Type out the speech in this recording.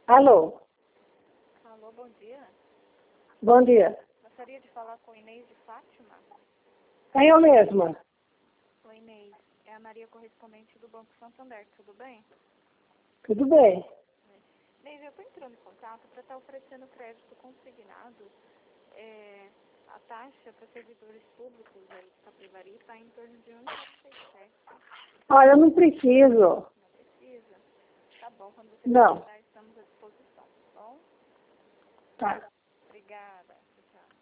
Alô? Alô, bom dia. Bom dia. Gostaria de falar com Inês de Fátima. É eu mesma. Oi, Inês. É a Maria, correspondente do Banco Santander. Tudo bem? Tudo bem? Inês, eu estou entrando em contato para estar oferecendo crédito consignado. A taxa para servidores públicos aí de Capivari está em torno de 1,67. Olha, eu não preciso. Não precisa? Tá bom, quando você Não. precisar, estamos à disposição, tá bom? Tá.